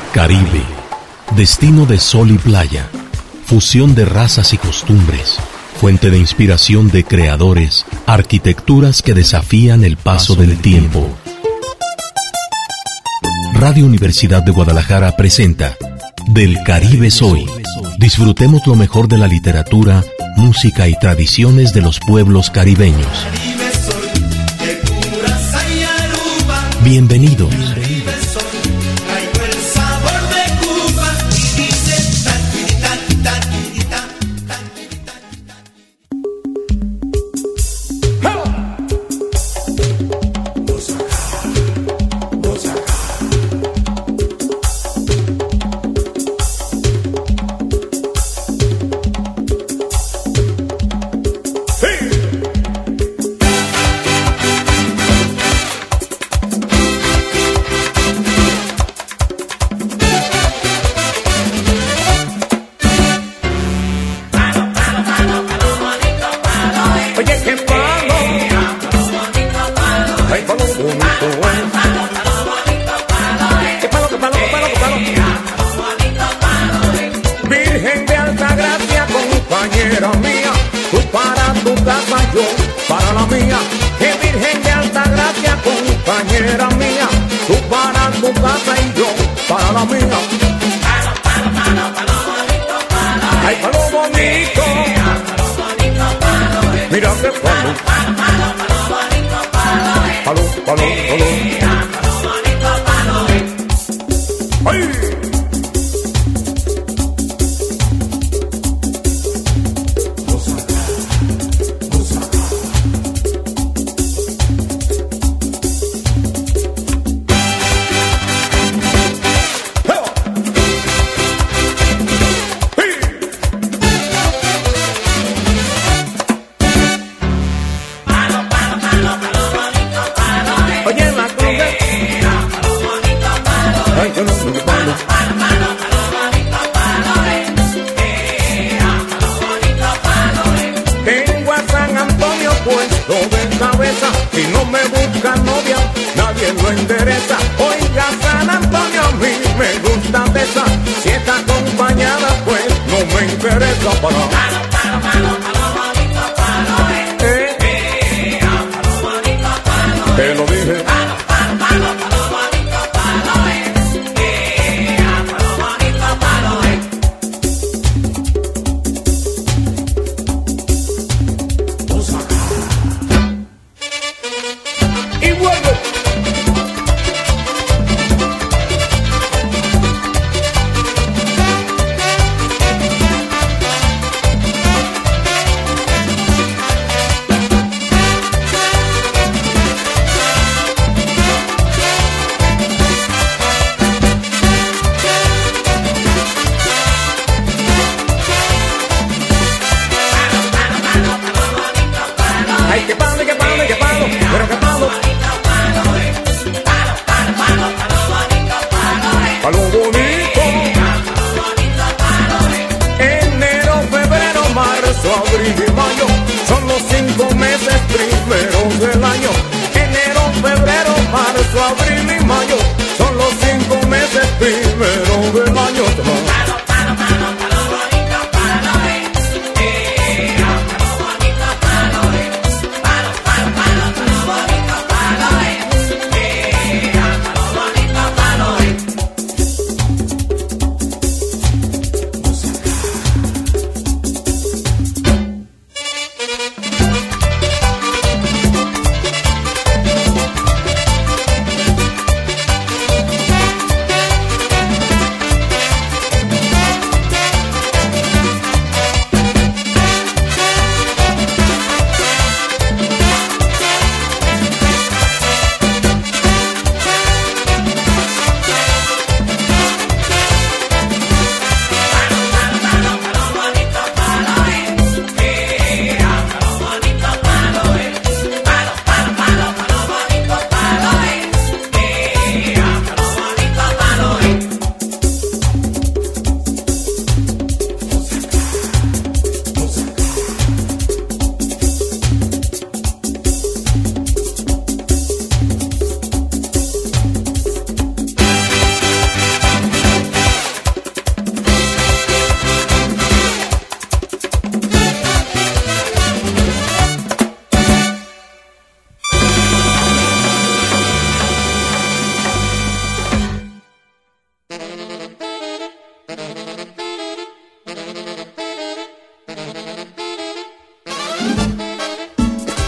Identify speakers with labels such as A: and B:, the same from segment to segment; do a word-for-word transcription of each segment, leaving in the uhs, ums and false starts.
A: Caribe, destino de sol y playa, fusión de razas y costumbres, fuente de inspiración de creadores, arquitecturas que desafían el paso del tiempo. Radio Universidad de Guadalajara presenta Del Caribe Soy. Disfrutemos lo mejor de la literatura, música y tradiciones de los pueblos caribeños. Bienvenidos.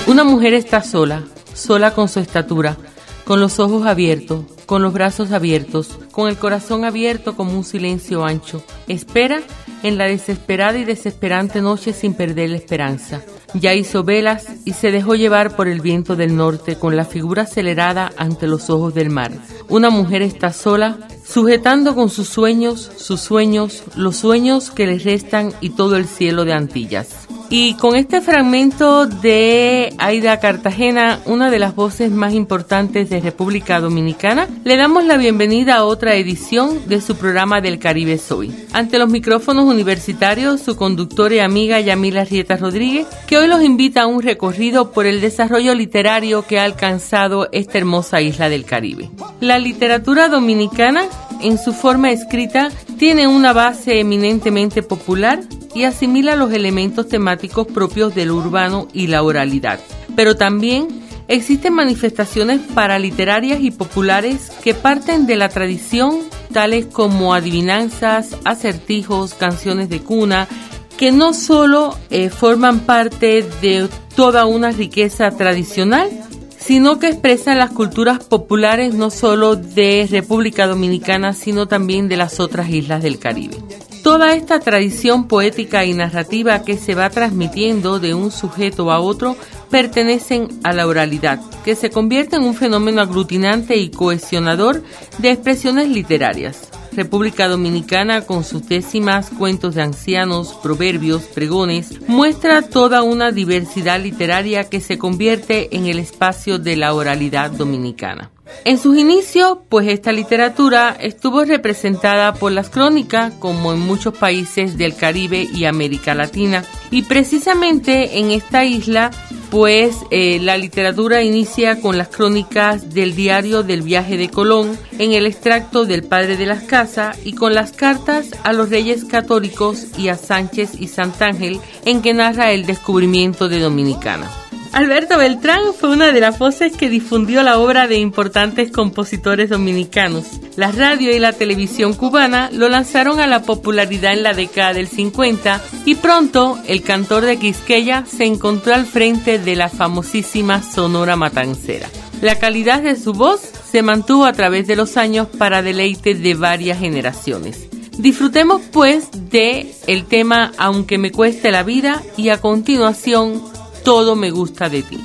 B: Una mujer está sola, sola con su estatura, con los ojos abiertos, con los brazos abiertos, con el corazón abierto como un silencio ancho. Espera en la desesperada y desesperante noche sin perder la esperanza. Ya hizo velas y se dejó llevar por el viento del norte con la figura acelerada ante los ojos del mar. Una mujer está sola, sujetando con sus sueños, sus sueños, los sueños que le restan y todo el cielo de Antillas. Y con este fragmento de Aida Cartagena, una de las voces más importantes de República Dominicana, le damos la bienvenida a otra edición de su programa Del Caribe Soy. Ante los micrófonos universitarios, su conductora y amiga Yamila Rieta Rodríguez, que hoy los invita a un recorrido por el desarrollo literario que ha alcanzado esta hermosa isla del Caribe. La literatura dominicana, en su forma escrita, tiene una base eminentemente popular y asimila los elementos temáticos propios del urbano y la oralidad. Pero también existen manifestaciones paraliterarias y populares que parten de la tradición, tales como adivinanzas, acertijos, canciones de cuna, que no solo eh, forman parte de toda una riqueza tradicional, sino que expresan las culturas populares no solo de República Dominicana, sino también de las otras islas del Caribe. Toda esta tradición poética y narrativa que se va transmitiendo de un sujeto a otro pertenecen a la oralidad, que se convierte en un fenómeno aglutinante y cohesionador de expresiones literarias. República Dominicana, con sus décimas, cuentos de ancianos, proverbios, pregones, muestra toda una diversidad literaria que se convierte en el espacio de la oralidad dominicana. En sus inicios, pues esta literatura estuvo representada por las crónicas, como en muchos países del Caribe y América Latina. Y precisamente en esta isla, pues eh, la literatura inicia con las crónicas del diario del viaje de Colón, en el extracto del Padre de las Casas y con las cartas a los reyes católicos y a Sánchez y Santángel, en que narra el descubrimiento de Dominicana. Alberto Beltrán fue una de las voces que difundió la obra de importantes compositores dominicanos. La radio y la televisión cubana lo lanzaron a la popularidad en la década del cincuenta y pronto el cantor de Quisqueya se encontró al frente de la famosísima Sonora Matancera. La calidad de su voz se mantuvo a través de los años para deleite de varias generaciones. Disfrutemos pues de el tema Aunque me cueste la vida y a continuación Todo me gusta de ti.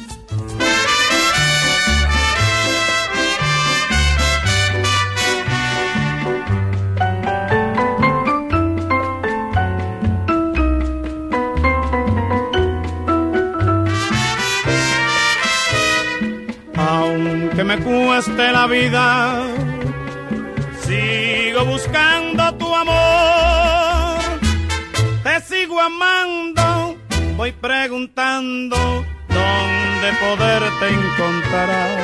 C: Aunque me cueste la vida, sigo buscando tu amor, te sigo amando. Voy preguntando dónde poderte encontrar.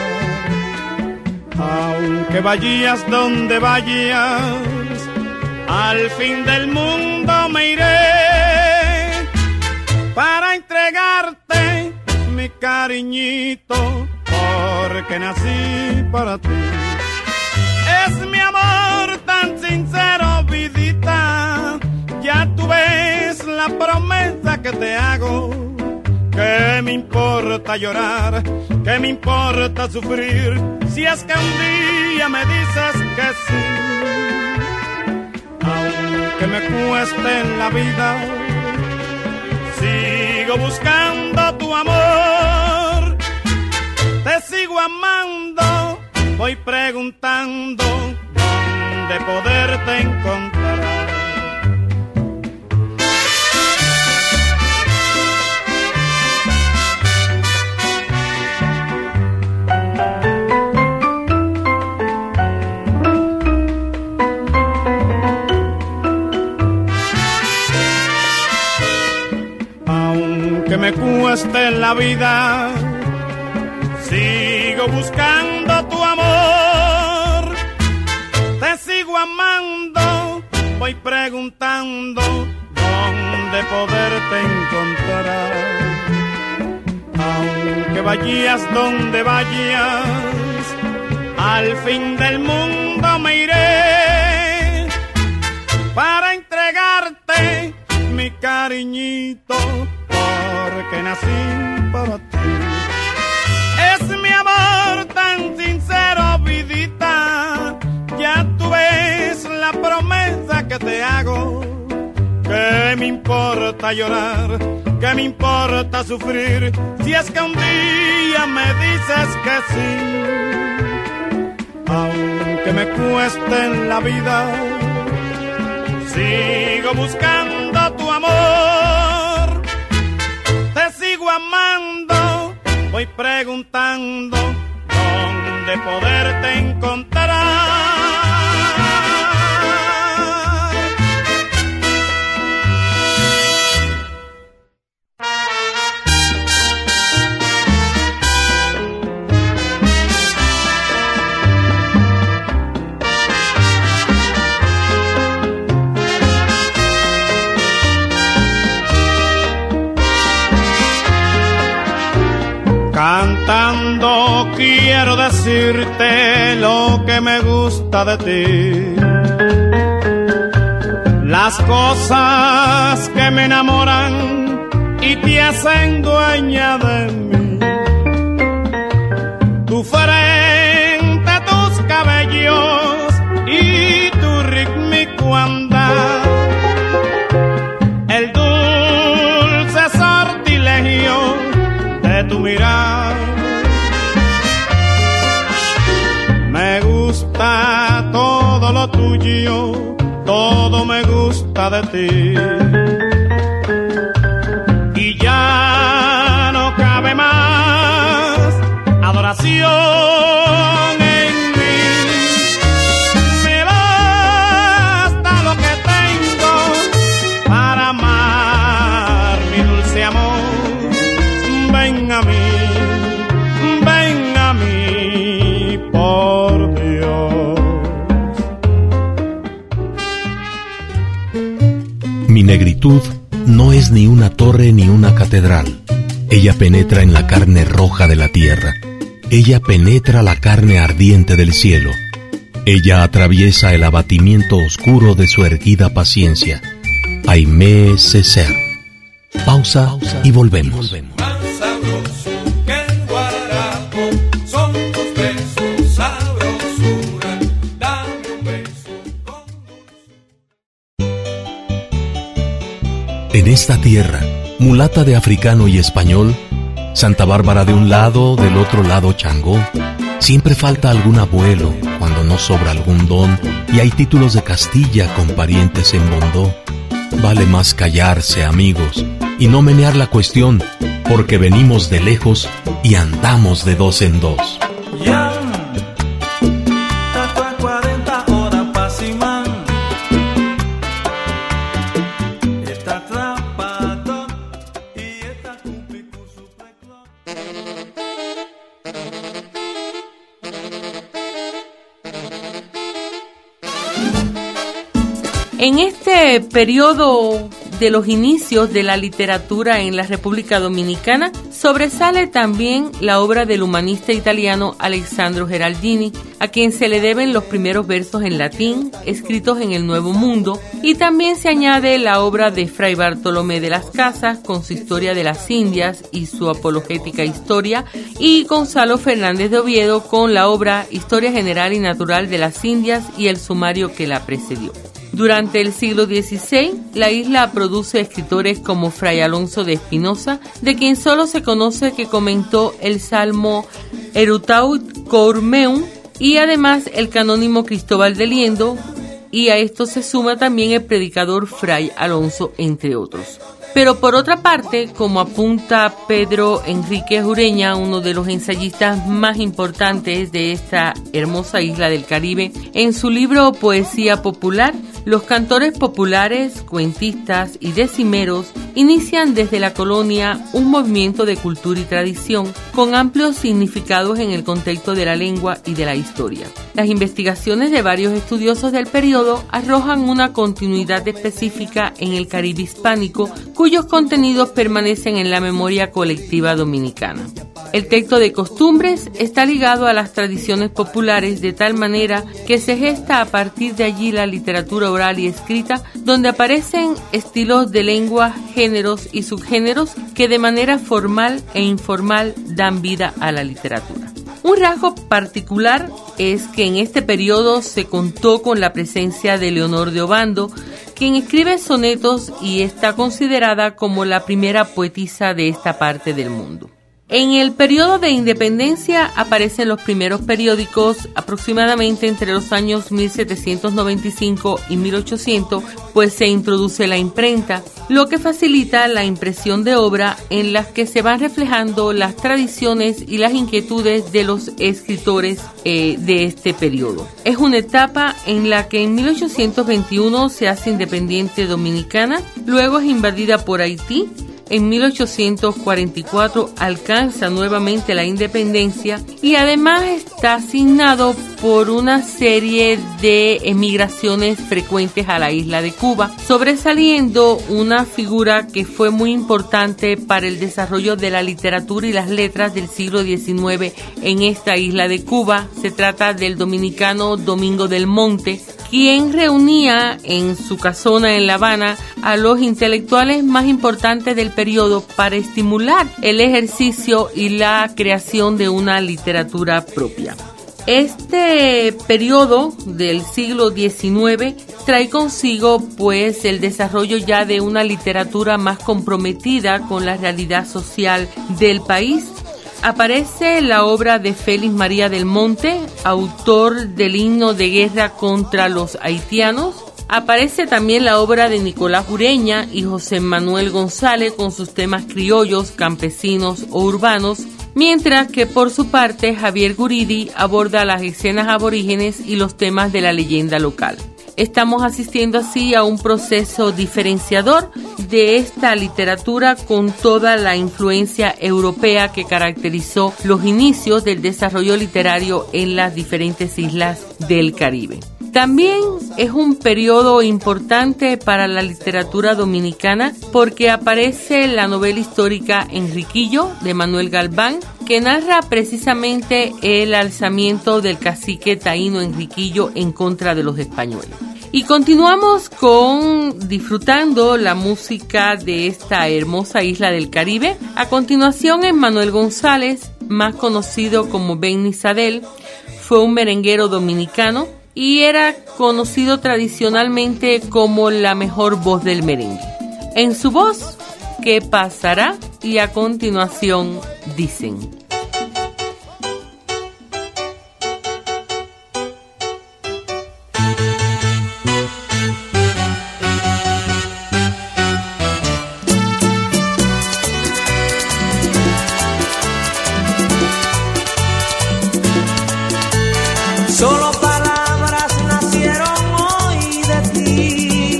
C: Aunque vayas donde vayas, al fin del mundo me iré para entregarte mi cariñito, porque nací para ti. Es mi amor tan sincero, vidita. Ya tú ves la promesa que te hago. ¿Qué me importa llorar? ¿Qué me importa sufrir? Si es que un día me dices que sí. Aunque me cueste en la vida, sigo buscando tu amor. Te sigo amando. Voy preguntando dónde poderte encontrar. Que me cueste la vida, sigo buscando tu amor, te sigo amando, voy preguntando dónde poderte encontrar. Aunque vayas donde vayas, al fin del mundo me iré para entregarte mi cariñito, porque nací para ti. que te hago. ¿Qué me importa llorar? ¿Qué me importa sufrir? Si es que un día me dices que sí. Aunque me cueste en la vida, sigo buscando tu amor. Te sigo amando, voy preguntando dónde poderte encontrar. Cantando quiero decirte lo que me gusta de ti, las cosas que me enamoran y te hacen dueña de mí. Tu frente, tus cabellos y tu rítmico andar, el dulce sortilegio de tu mirar. Me gusta todo lo tuyo, todo me gusta de ti. Y ya no cabe más adoración en mí. Me basta lo que tengo para amar mi dulce amor. Ven a mí, ven a mí, por Dios.
A: Mi negritud no es ni una torre ni una catedral. Ella penetra en la carne roja de la tierra. Ella penetra la carne ardiente del cielo. Ella atraviesa el abatimiento oscuro de su erguida paciencia. Aimé Césaire. Pausa y volvemos. En esta tierra, mulata de africano y español, Santa Bárbara de un lado, del otro lado Changó, siempre falta algún abuelo cuando no sobra algún don y hay títulos de Castilla con parientes en Bondó. Vale más callarse, amigos, y no menear la cuestión, porque venimos de lejos y andamos de dos en dos.
D: Yeah.
B: En este periodo de los inicios de la literatura en la República Dominicana, sobresale también la obra del humanista italiano Alessandro Geraldini, a quien se le deben los primeros versos en latín, escritos en el Nuevo Mundo, y también se añade la obra de Fray Bartolomé de las Casas, con su Historia de las Indias y su apologética historia, y Gonzalo Fernández de Oviedo con la obra Historia General y Natural de las Indias y el sumario que la precedió. Durante el siglo dieciséis, la isla produce escritores como Fray Alonso de Espinosa, de quien solo se conoce que comentó el Salmo Erutaut Cor Meum, y además el canónimo Cristóbal de Liendo, y a esto se suma también el predicador Fray Alonso, entre otros. Pero por otra parte, como apunta Pedro Enrique Ureña, uno de los ensayistas más importantes de esta hermosa isla del Caribe, en su libro Poesía Popular, los cantores populares, cuentistas y decimeros inician desde la colonia un movimiento de cultura y tradición con amplios significados en el contexto de la lengua y de la historia. Las investigaciones de varios estudiosos del periodo arrojan una continuidad específica en el Caribe hispánico, cuyos contenidos permanecen en la memoria colectiva dominicana. El texto de costumbres está ligado a las tradiciones populares de tal manera que se gesta a partir de allí la literatura oral y escrita, donde aparecen estilos de lengua, géneros y subgéneros que de manera formal e informal dan vida a la literatura. Un rasgo particular es que en este periodo se contó con la presencia de Leonor de Obando, quien escribe sonetos y está considerada como la primera poetisa de esta parte del mundo. En el periodo de independencia aparecen los primeros periódicos aproximadamente entre los años mil setecientos noventa y cinco y mil ochocientos, pues se introduce la imprenta, lo que facilita la impresión de obra en las que se van reflejando las tradiciones y las inquietudes de los escritores eh, de este periodo. Es una etapa en la que en mil ochocientos veintiuno se hace independiente Dominicana, luego es invadida por Haití. En mil ochocientos cuarenta y cuatro alcanza nuevamente la independencia y además está asignado por una serie de emigraciones frecuentes a la isla de Cuba, sobresaliendo una figura que fue muy importante para el desarrollo de la literatura y las letras del siglo diecinueve en esta isla de Cuba. Se trata del dominicano Domingo del Monte, quien reunía en su casona en La Habana a los intelectuales más importantes del periodo para estimular el ejercicio y la creación de una literatura propia. Este periodo del siglo diecinueve trae consigo pues el desarrollo ya de una literatura más comprometida con la realidad social del país. Aparece la obra de Félix María del Monte, autor del himno de guerra contra los haitianos. Aparece también la obra de Nicolás Ureña y José Manuel González con sus temas criollos, campesinos o urbanos, mientras que por su parte Javier Guridi aborda las escenas aborígenes y los temas de la leyenda local. Estamos asistiendo así a un proceso diferenciador de esta literatura con toda la influencia europea que caracterizó los inicios del desarrollo literario en las diferentes islas del Caribe. También es un periodo importante para la literatura dominicana porque aparece la novela histórica Enriquillo de Manuel Galván, que narra precisamente el alzamiento del cacique taíno Enriquillo en contra de los españoles. Y continuamos con disfrutando la música de esta hermosa isla del Caribe. A continuación, Emmanuel González, más conocido como Benny Sadel, fue un merenguero dominicano y era conocido tradicionalmente como la mejor voz del merengue. En su voz, ¿qué pasará? Y a continuación dicen:
D: solo palabras nacieron hoy de ti,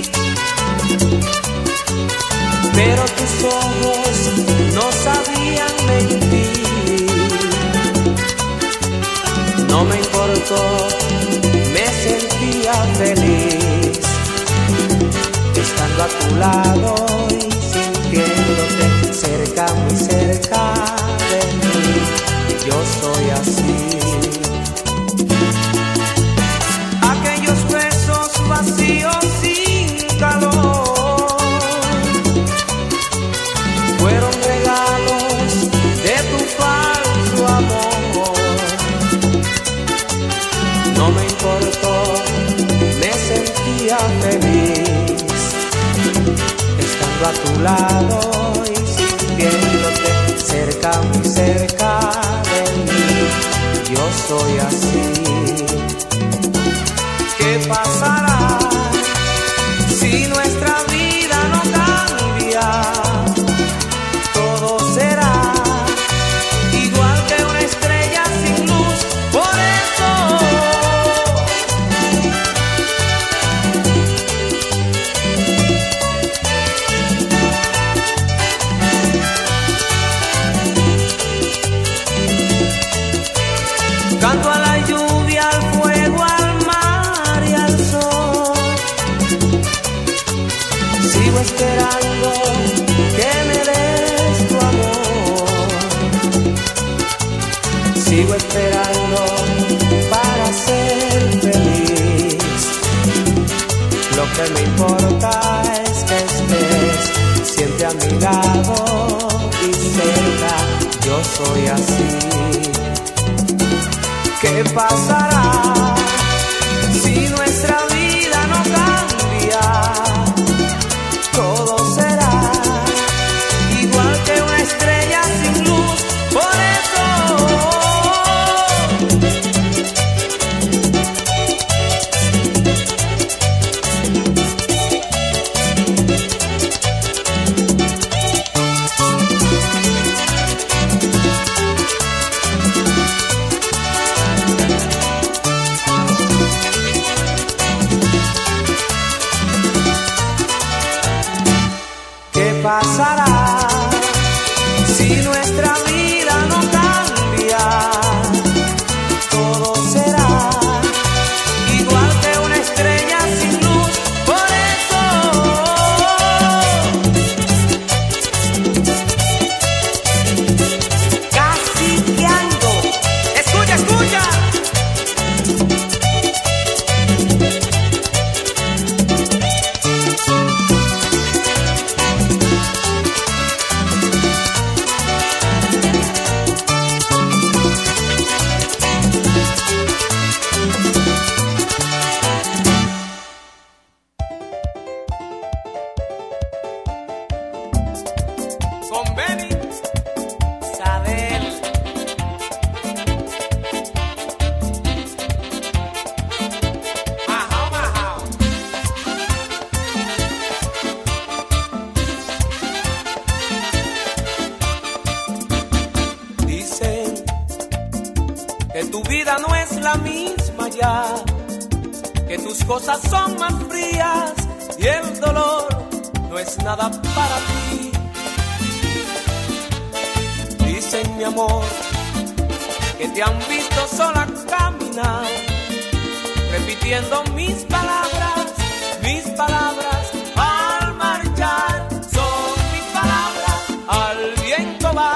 D: pero tus ojos no sabían mentir. No me importó, me sentía feliz estando a tu lado y sintiéndote cerca, muy cerca de mí. Y yo soy así. Vacíos sin calor fueron regalos de tu falso amor. No me importó, me sentía feliz estando a tu lado y sintiéndote cerca, muy cerca de mí. Yo soy así. ¿Qué pasará si nuestra vida no cambia? Todo será igual que una estrella sin luz. Por eso canto a la lluvia, al fuego, al mar y al sol. Sigo esperando que me des tu amor. Sigo esperando para ser feliz. Lo que me importa es que estés siempre a mi lado y cerca. Yo soy así. ¿Qué pasará si nuestra vida no cambia? Todo será igual que una estrella sin luz. Por eso pasará si nuestra vida no cambia. Todo será igual que una estrella sin luz. Por eso casi que ando. Escucha, escucha. Que tu vida no es la misma ya, que tus cosas son más frías y el dolor no es nada para ti. Dicen, mi amor, que te han visto sola caminar, repitiendo mis palabras, mis palabras al marchar. Son mis palabras, al viento van.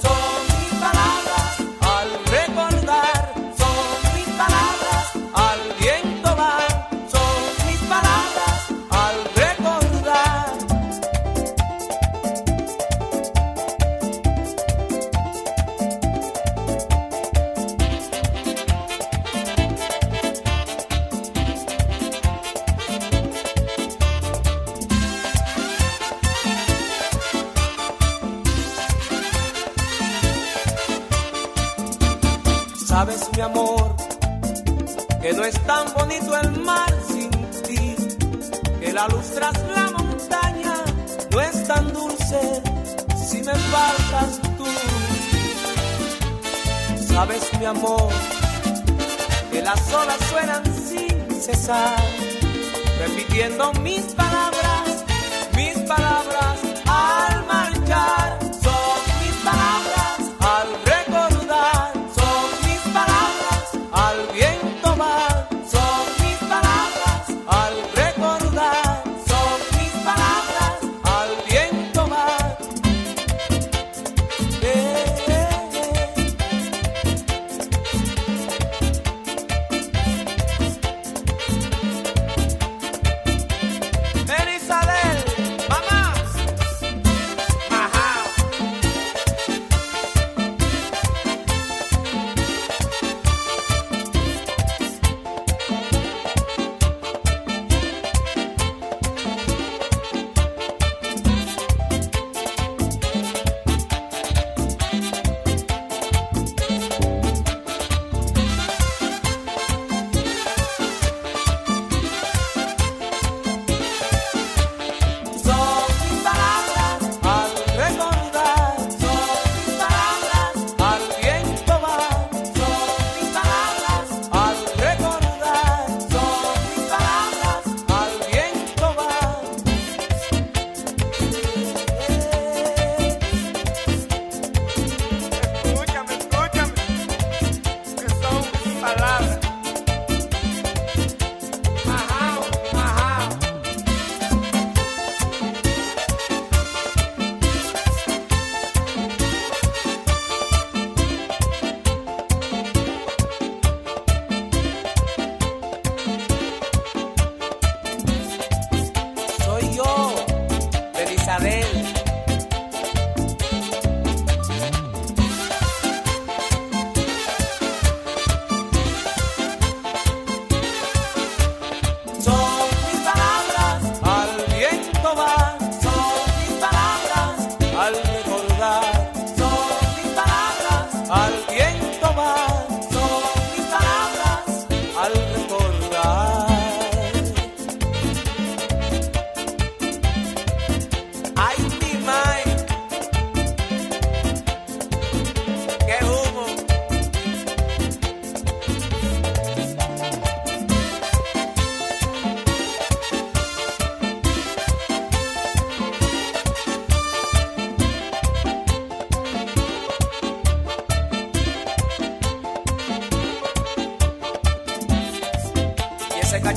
D: Sabes, mi amor, que no es tan bonito el mar sin ti, que la luz tras la montaña no es tan dulce si me faltas tú. Sabes, mi amor, que las olas suenan sin cesar, repitiendo mis palabras, mis palabras al marchar. Son mis palabras al recordar. Al viento van, son mis palabras, al recordar, son mis palabras, al viento van. Eh, eh, eh. Elisa.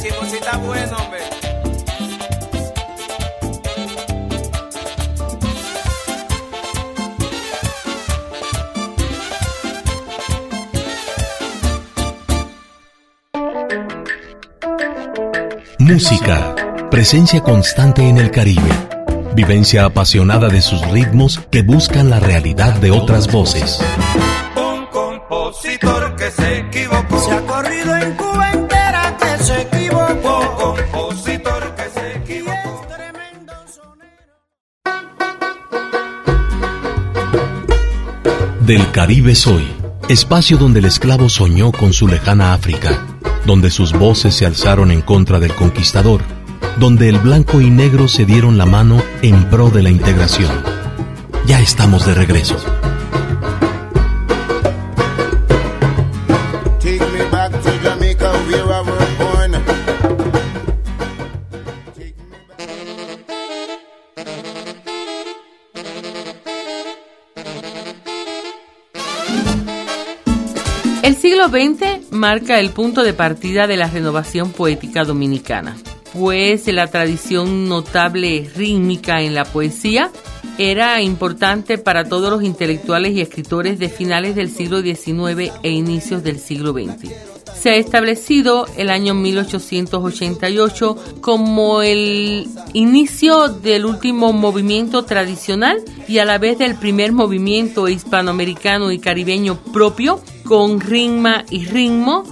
D: chismosita bueno, hombre.
A: Música, presencia constante en el Caribe, vivencia apasionada de sus ritmos que buscan la realidad de otras voces.
D: Un compositor que se equivocó,
E: se ha corrido en Cuba entera que se equivocó.
D: Un compositor que se equivocó.
E: Tremendo sonero.
A: Del Caribe soy, espacio donde el esclavo soñó con su lejana África, donde sus voces se alzaron en contra del conquistador, donde el blanco y negro se dieron la mano en pro de la integración. Ya estamos de regreso.
F: Take me back to Jamaica where I was born. Take me back.
B: El siglo veinte marca el punto de partida de la renovación poética dominicana, pues la tradición notable rítmica en la poesía era importante para todos los intelectuales y escritores de finales del siglo diecinueve e inicios del siglo veinte. Se ha establecido el año mil ochocientos ochenta y ocho como el inicio del último movimiento tradicional y a la vez del primer movimiento hispanoamericano y caribeño propio con ritmo y ritmo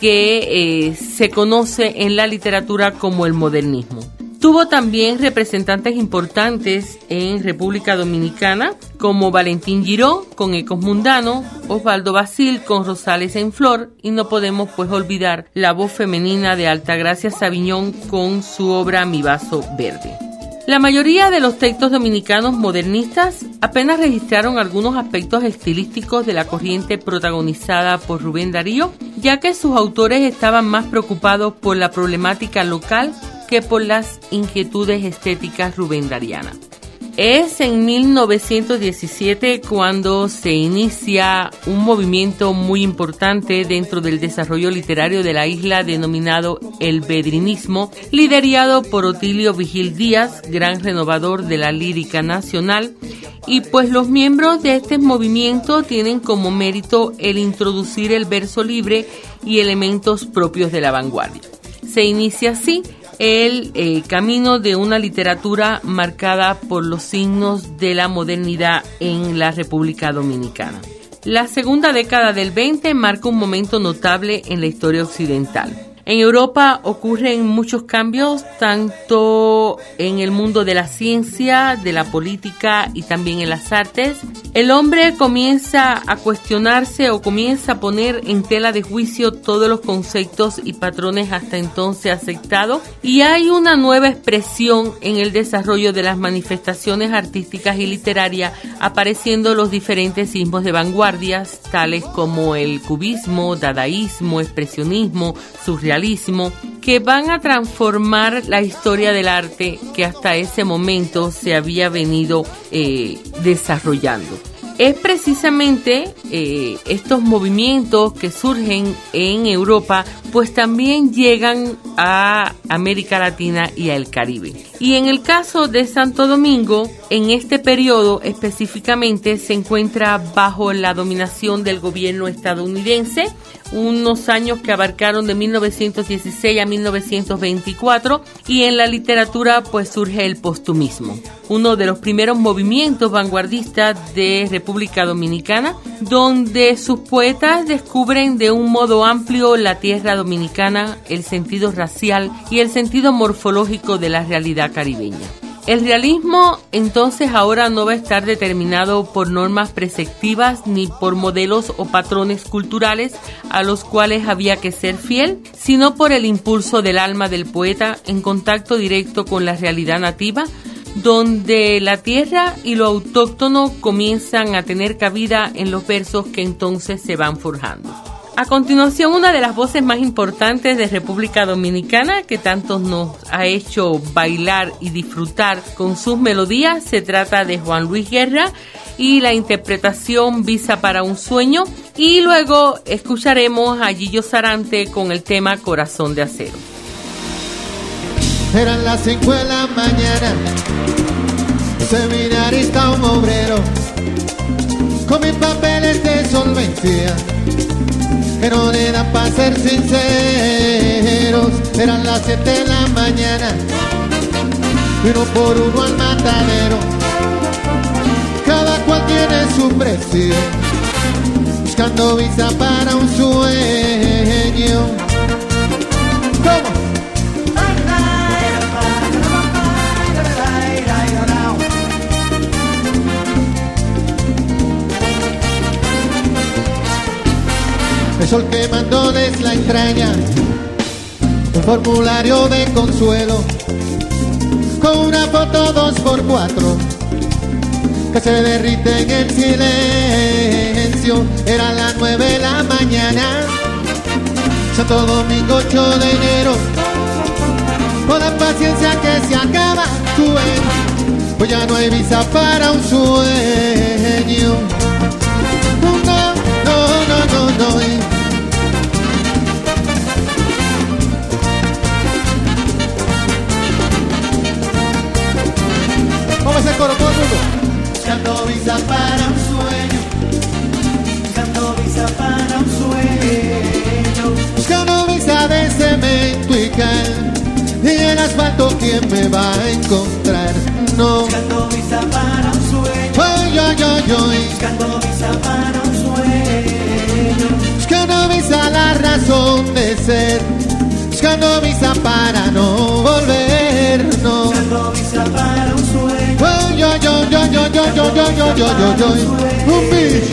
B: que eh, se conoce en la literatura como el modernismo. Tuvo también representantes importantes en República Dominicana como Valentín Girón con Ecos Mundanos, Osvaldo Basil con Rosales en Flor y no podemos pues olvidar la voz femenina de Altagracia Sabiñón con su obra Mi Vaso Verde. La mayoría de los textos dominicanos modernistas apenas registraron algunos aspectos estilísticos de la corriente protagonizada por Rubén Darío, ya que sus autores estaban más preocupados por la problemática local que por las inquietudes estéticas rubendarianas. Es en mil novecientos diecisiete cuando se inicia un movimiento muy importante dentro del desarrollo literario de la isla denominado el bedrinismo, liderado por Otilio Vigil Díaz, gran renovador de la lírica nacional, y pues los miembros de este movimiento tienen como mérito el introducir el verso libre y elementos propios de la vanguardia. Se inicia así el eh, camino de una literatura marcada por los signos de la modernidad en la República Dominicana. La segunda década del veinte marca un momento notable en la historia occidental. En Europa ocurren muchos cambios, tanto en el mundo de la ciencia, de la política y también en las artes. El hombre comienza a cuestionarse o comienza a poner en tela de juicio todos los conceptos y patrones hasta entonces aceptados, y hay una nueva expresión en el desarrollo de las manifestaciones artísticas y literarias, apareciendo los diferentes sismos de vanguardias, tales como el cubismo, dadaísmo, expresionismo, surrealismo, que van a transformar la historia del arte que hasta ese momento se había venido eh, desarrollando. Es precisamente eh, estos movimientos que surgen en Europa, pues también llegan a América Latina y al Caribe. Y en el caso de Santo Domingo, en este periodo específicamente se encuentra bajo la dominación del gobierno estadounidense, unos años que abarcaron de mil novecientos dieciséis a mil novecientos veinticuatro, y en la literatura pues surge el postumismo, uno de los primeros movimientos vanguardistas de República Dominicana, donde sus poetas descubren de un modo amplio la tierra dominicana, el sentido racial y el sentido morfológico de la realidad caribeña. El realismo entonces ahora no va a estar determinado por normas preceptivas ni por modelos o patrones culturales a los cuales había que ser fiel, sino por el impulso del alma del poeta en contacto directo con la realidad nativa, donde la tierra y lo autóctono comienzan a tener cabida en los versos que entonces se van forjando. A continuación, una de las voces más importantes de República Dominicana, que tanto nos ha hecho bailar y disfrutar con sus melodías, se trata de Juan Luis Guerra y la interpretación Visa para un sueño, y luego escucharemos a Gillo Sarante con el tema Corazón de Acero.
G: Eran las cinco de la mañana, seminarista un obrero, con mis papeles de solvencia, que no le dan para ser sinceros. Eran las siete de la mañana, uno por uno al matadero, cada cual tiene su precio, buscando visa para un sueño. ¿Cómo? El sol quemándoles la entraña, un formulario de consuelo, con una foto dos por cuatro, que se derrite en el silencio. Era las nueve de la mañana, Santo Domingo ocho de enero, con la paciencia que se acaba, sueño, pues ya no hay visa para un sueño. No, no, no, no, no. Vamos a hacer coro todo el mundo. Buscando visa para un sueño, buscando visa para un sueño, buscando visa de cemento y cal, y el asfalto ¿quién me va a encontrar? No. Buscando visa para un sueño, ay, ay, ay, ay. Buscando visa para un sueño, buscando visa la razón de ser, buscando visa para no volver, no. Buscando visa para un sueño, ay, ay, ay, ay, ay, ay, ay, ay, ay, ay, ay, ay. Un beach.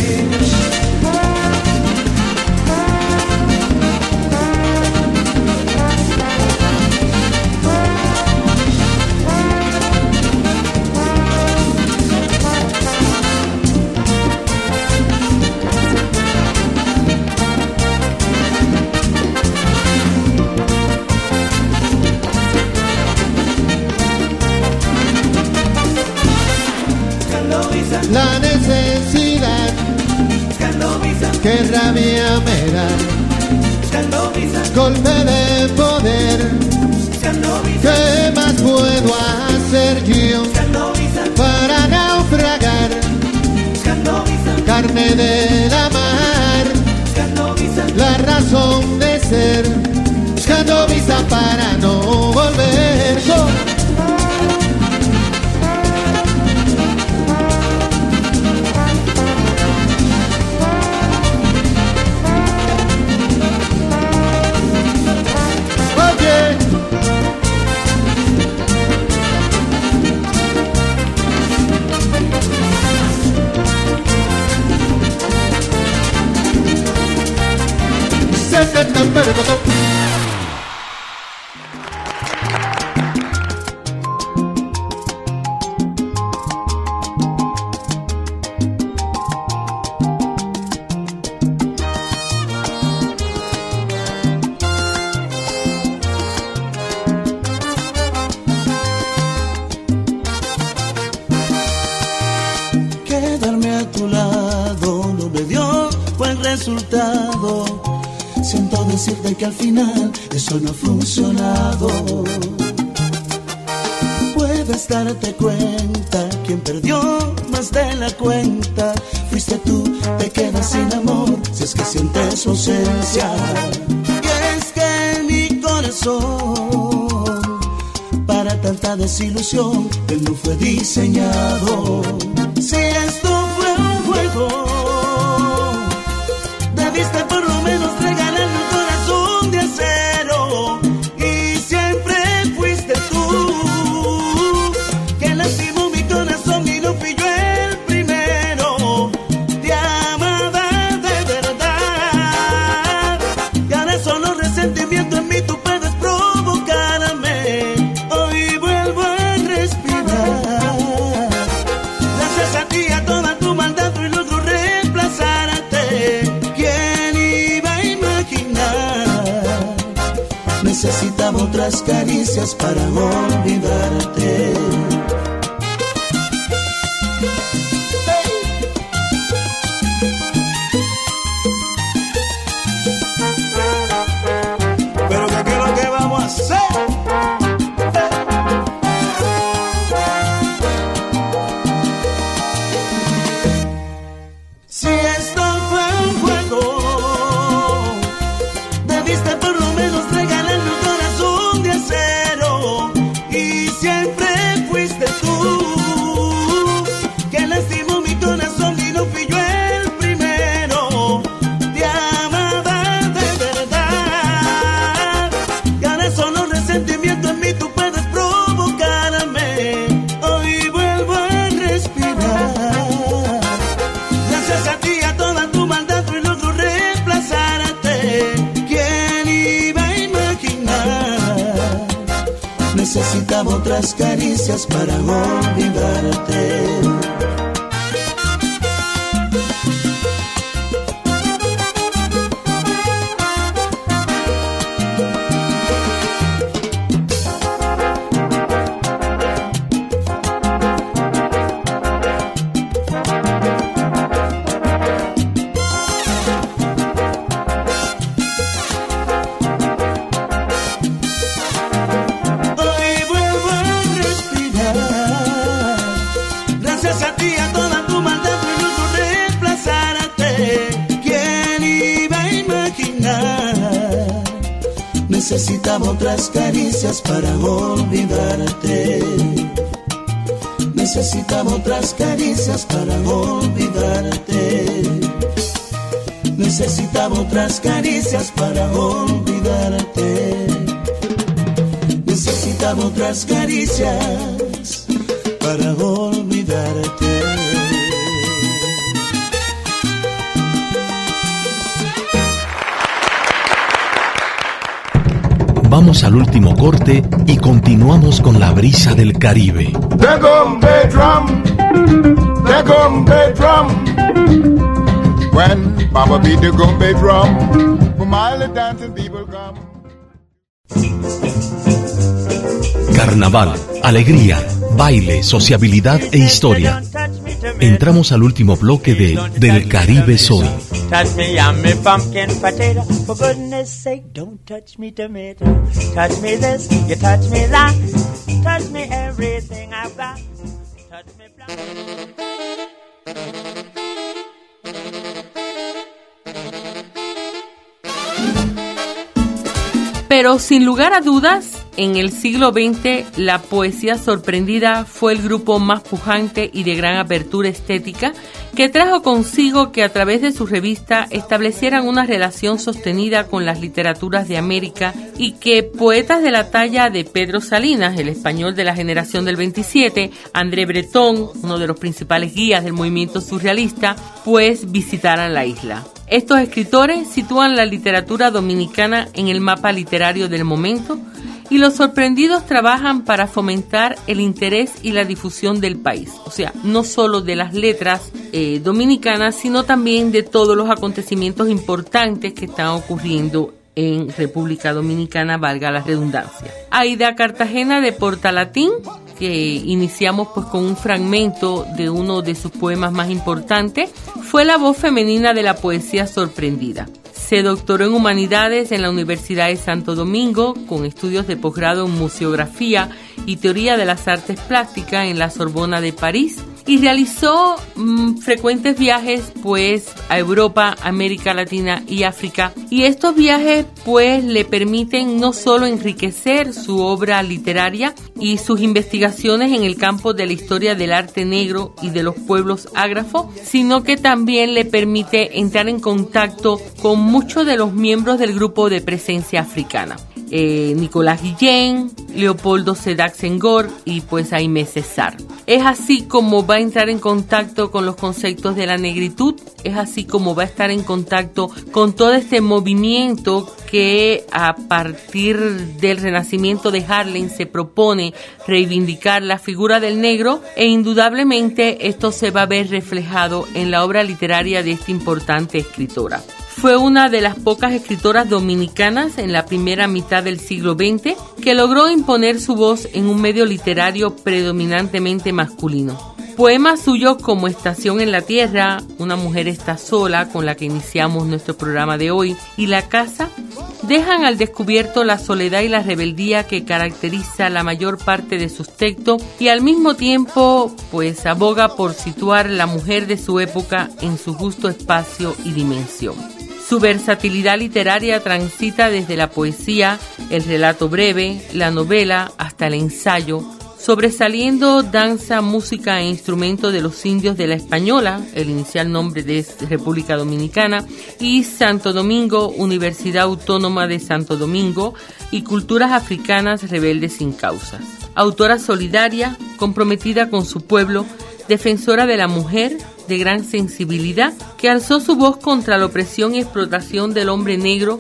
G: La necesidad, que rabia me da, golpe de poder, ¿qué más puedo hacer yo para naufragar? Carne de la mar, la razón de ser, buscando visa para no volver. Go.
H: Quedarme a tu lado no me dio buen resultado. Siento decirte que al final eso no ha funcionado. Puedes darte cuenta, quien perdió más de la cuenta fuiste tú, te quedas sin amor si es que sientes su ausencia. Y es que mi corazón para tanta desilusión él no fue diseñado. Si esto fue un juego, debiste por lo menos regalarme un corazón de acero. Y siempre fuiste tú que lastimó mi corazón y no fui yo el primero. Te amaba de verdad y ahora solo resentimiento en mí tú puedes provocarme. Hoy vuelvo a respirar gracias a ti, a toda tu maldad y logro reemplazarte. ¿Quién iba a imaginar? Necesitaba otras caricias para olvidarte. Pero ¿qué es lo que vamos a hacer? otras caricias para olvidarte. Necesitaba otras caricias para olvidarte. Necesitaba otras caricias para olvidarte. Necesitaba otras caricias para olvidarte. Necesitaba otras caricias para olvidarte.
A: Vamos al último corte y continuamos con la brisa del Caribe.
F: There gombe drum, there gombe drum. When Baba beat the gombe drum, from all the dancing people come.
A: Carnaval, alegría, baile, sociabilidad e historia. Entramos al último bloque de Del Caribe Soy.
I: Touch me, I'm me pumpkin potato. For goodness sake, don't touch me tomato. Touch me this, you touch me that. Touch me everything I've got. Touch me black.
B: Pero sin lugar a dudas, en el siglo veinte, la poesía sorprendida fue el grupo más pujante y de gran apertura estética que trajo consigo que a través de su revista establecieran una relación sostenida con las literaturas de América y que poetas de la talla de Pedro Salinas, el español de la generación del veintisiete, André Breton, uno de los principales guías del movimiento surrealista, pues visitaran la isla. Estos escritores sitúan la literatura dominicana en el mapa literario del momento y los sorprendidos trabajan para fomentar el interés y la difusión del país. O sea, no solo de las letras eh, dominicanas, sino también de todos los acontecimientos importantes que están ocurriendo en República Dominicana, valga la redundancia. Aida Cartagena de Portalatín, que iniciamos pues con un fragmento de uno de sus poemas más importantes, fue la voz femenina de la poesía sorprendida. Se doctoró en Humanidades en la Universidad de Santo Domingo, con estudios de posgrado en Museografía y Teoría de las Artes Plásticas en la Sorbona de París, y realizó mmm, frecuentes viajes pues a Europa, América Latina y África, y estos viajes pues le permiten no solo enriquecer su obra literaria y sus investigaciones en el campo de la historia del arte negro y de los pueblos ágrafos, sino que también le permite entrar en contacto con muchos de los miembros del grupo de presencia africana. Eh, Nicolás Guillén, Leopoldo Sédar Senghor y pues Aimé Césaire. Es así como va a entrar en contacto con los conceptos de la negritud, es así como va a estar en contacto con todo este movimiento que a partir del renacimiento de Harlem se propone reivindicar la figura del negro, e indudablemente esto se va a ver reflejado en la obra literaria de esta importante escritora. Fue una de las pocas escritoras dominicanas en la primera mitad del siglo veinte que logró imponer su voz en un medio literario predominantemente masculino. Poemas suyos como Estación en la Tierra, Una mujer está sola, con la que iniciamos nuestro programa de hoy, y La casa, dejan al descubierto la soledad y la rebeldía que caracteriza la mayor parte de sus textos, y al mismo tiempo pues aboga por situar la mujer de su época en su justo espacio y dimensión. Su versatilidad literaria transita desde la poesía, el relato breve, la novela hasta el ensayo, sobresaliendo danza, música e instrumentos de los indios de la Española, el inicial nombre de República Dominicana, y Santo Domingo, Universidad Autónoma de Santo Domingo, y culturas africanas rebeldes sin causa. Autora solidaria, comprometida con su pueblo, defensora de la mujer, de gran sensibilidad, que alzó su voz contra la opresión y explotación del hombre negro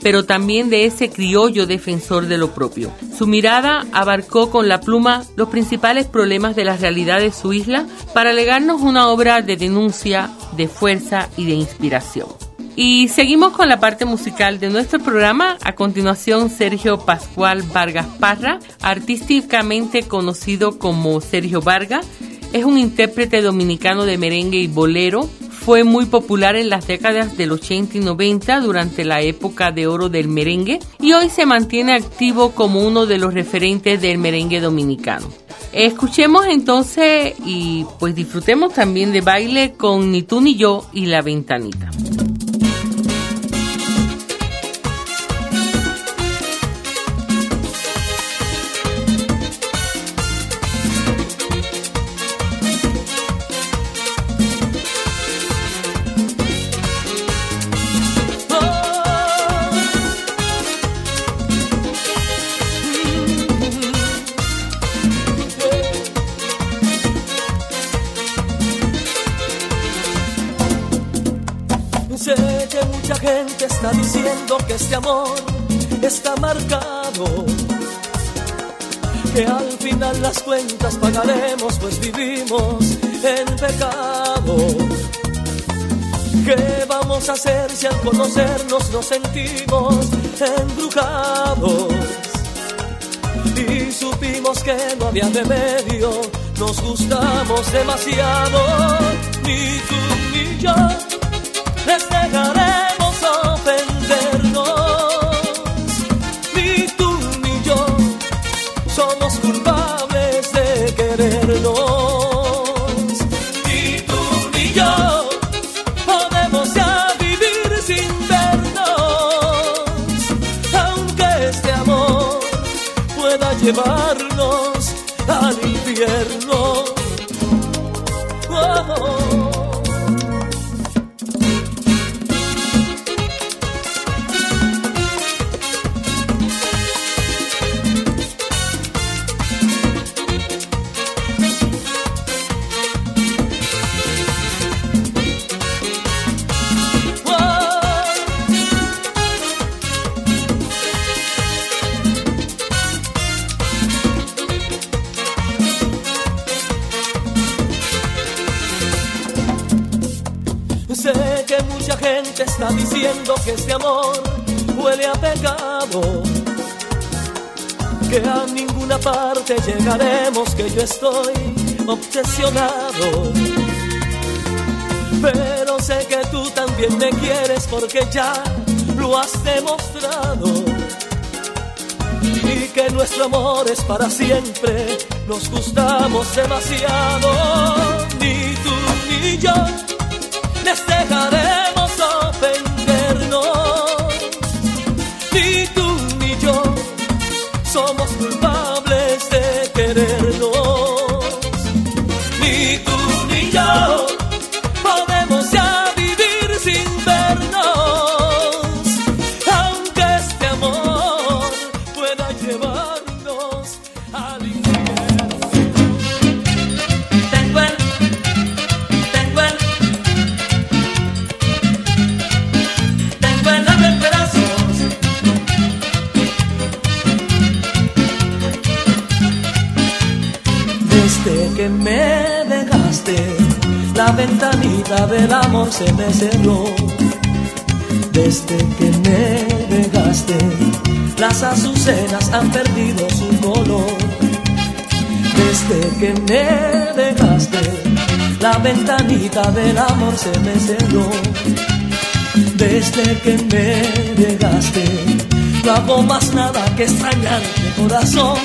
B: pero también de ese criollo defensor de lo propio. Su mirada abarcó con la pluma los principales problemas de la realidad de su isla para legarnos una obra de denuncia, de fuerza y de inspiración. Y seguimos con la parte musical de nuestro programa. A continuación, Sergio Pascual Vargas Parra, artísticamente conocido como Sergio Vargas, es un intérprete dominicano de merengue y bolero. Fue muy popular en las décadas del ochenta y noventa durante la época de oro del merengue y hoy se mantiene activo como uno de los referentes del merengue dominicano. Escuchemos entonces y pues disfrutemos también de baile con Ni tú ni yo y La Ventanita.
D: Está diciendo que este amor está marcado, que al final las cuentas pagaremos, pues vivimos en pecado. ¿Qué vamos a hacer si al conocernos nos sentimos embrujados? Y supimos que no había remedio, nos gustamos demasiado. Ni tú ni yo les dejaremos ofendernos, ni tú ni yo somos culpables de querernos, ni tú ni yo podemos ya vivir sin vernos, aunque este amor pueda llevarnos al infierno. Oh, oh. Está diciendo que este amor huele a pecado, que a ninguna parte llegaremos, que yo estoy obsesionado. Pero sé que tú también me quieres porque ya lo has demostrado, y que nuestro amor es para siempre, nos gustamos demasiado. Ni tú ni yo les dejaremos ofendernos, ni tú ni yo somos culpables de querernos, ni tú ni yo podemos ya vivir sin vernos, aunque este amor pueda llevarnos al infierno. Tengo el, tengo el Desde que me dejaste, la ventanita del amor se me cerró. Desde que me dejaste, las azucenas han perdido su color. Desde que me dejaste, la ventanita del amor se me cerró. Desde que me dejaste, no hago más nada que extrañarte, corazón.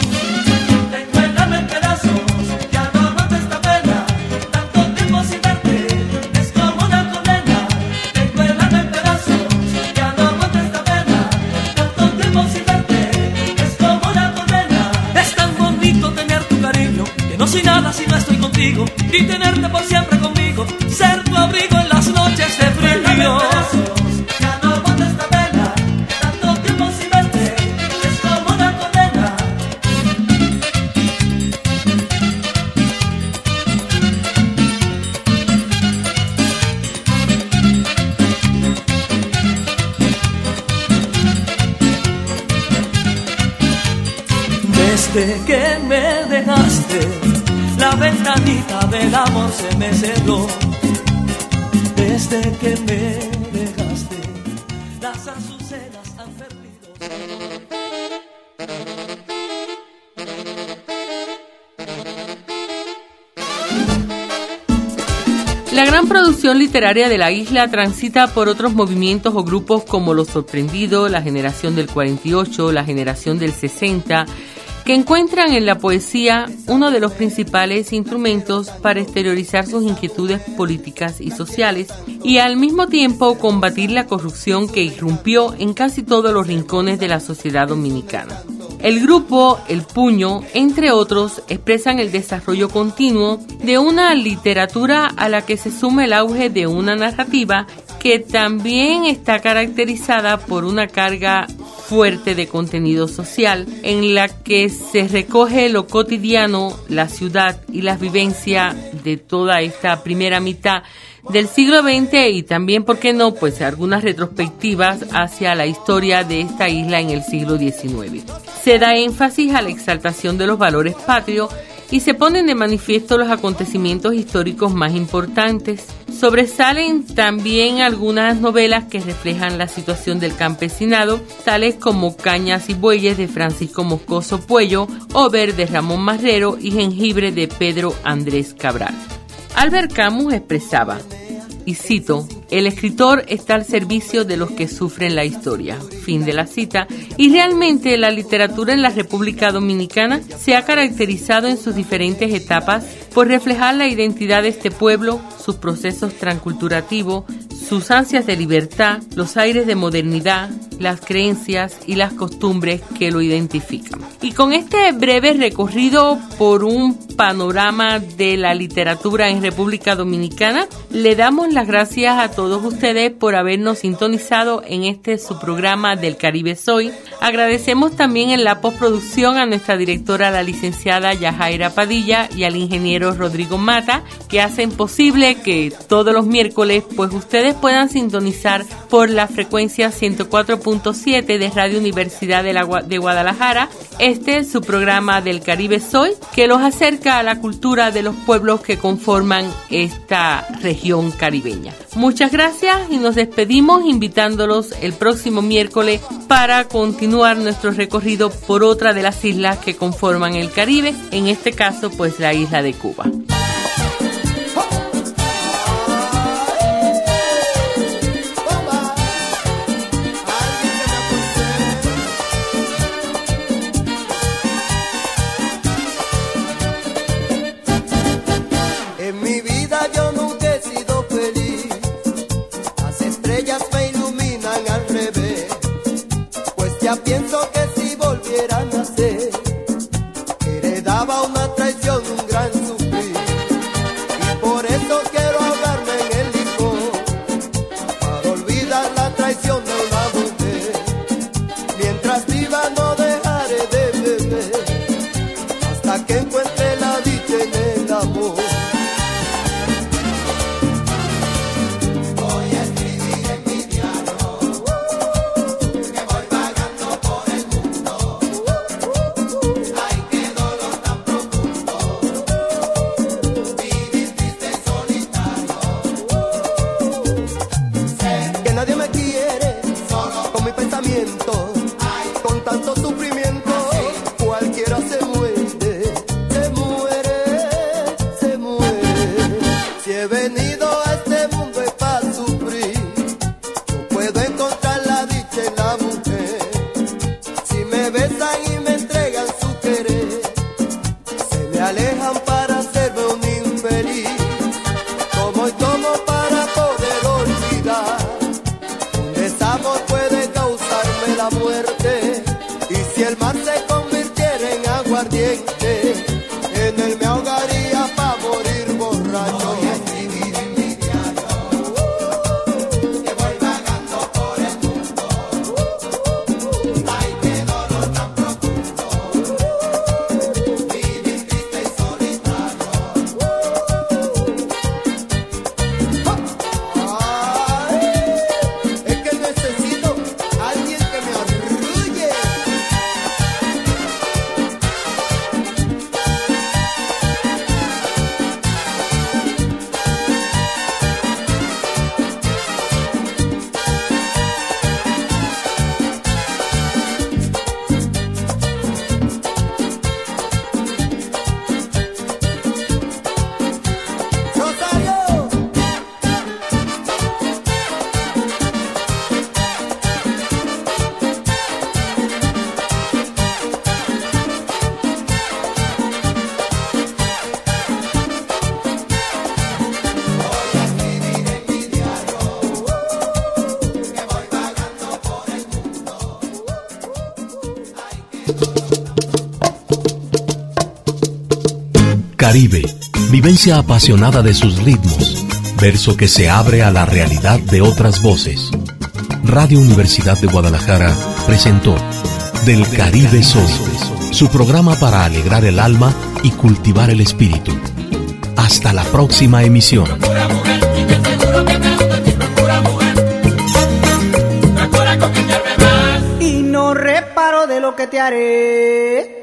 D: soy nada si no estoy contigo, y tenerte por siempre conmigo, ser tu abrigo en las noches de frío. Ya no aguanto esta pena, tanto tiempo sin verte, es como una condena.
J: Desde que me dejaste, la ventanita del amor se me cerró. Desde que me dejaste, las azucenas han perdido su olor.
B: La gran producción literaria de la isla transita por otros movimientos o grupos como Los Sorprendidos, la generación del cuarenta y ocho, la generación del sesenta, que encuentran en la poesía uno de los principales instrumentos para exteriorizar sus inquietudes políticas y sociales y al mismo tiempo combatir la corrupción que irrumpió en casi todos los rincones de la sociedad dominicana. El grupo El Puño, entre otros, expresan el desarrollo continuo de una literatura a la que se suma el auge de una narrativa que también está caracterizada por una carga fuerte de contenido social, en la que se recoge lo cotidiano, la ciudad y las vivencias de toda esta primera mitad del siglo veinte y también, ¿por qué no?, pues algunas retrospectivas hacia la historia de esta isla en el siglo diecinueve. Se da énfasis a la exaltación de los valores patrios y se ponen de manifiesto los acontecimientos históricos más importantes. Sobresalen también algunas novelas que reflejan la situación del campesinado, tales como Cañas y Bueyes de Francisco Moscoso Puello, Over de Ramón Marrero y Jengibre de Pedro Andrés Cabral. Albert Camus expresaba, y cito, el escritor está al servicio de los que sufren la historia, fin de la cita, y realmente la literatura en la República Dominicana se ha caracterizado en sus diferentes etapas por reflejar la identidad de este pueblo, sus procesos transculturativos, sus ansias de libertad, los aires de modernidad, las creencias y las costumbres que lo identifican. Y con este breve recorrido por un panorama de la literatura en República Dominicana, le damos las gracias a todos ustedes por habernos sintonizado en este su programa del Caribe Soy. Agradecemos también en la postproducción a nuestra directora, la licenciada Yajaira Padilla, y al ingeniero Rodrigo Mata, que hacen posible que todos los miércoles pues ustedes puedan sintonizar por la frecuencia ciento cuatro punto siete de Radio Universidad de, la, de Guadalajara. Este es su programa del Caribe Soy, que los acerca a la cultura de los pueblos que conforman esta región caribeña. Muchas gracias y nos despedimos invitándolos el próximo miércoles para continuar nuestro recorrido por otra de las islas que conforman el Caribe, en este caso pues la isla de Cuba.
K: Pienso que si volviera a nacer, heredaba una traición, un gran sufrir, y por eso quiero ahogarme en el licor, para olvidar la traición de una mujer. Mientras viva no dejaré de beber, hasta que encuentre la dicha en el amor.
A: Caribe, vivencia apasionada de sus ritmos, verso que se abre a la realidad de otras voces. Radio Universidad de Guadalajara presentó Del Caribe Soy, su programa para alegrar el alma y cultivar el espíritu. Hasta la próxima emisión.
E: Y no reparo de lo que te haré.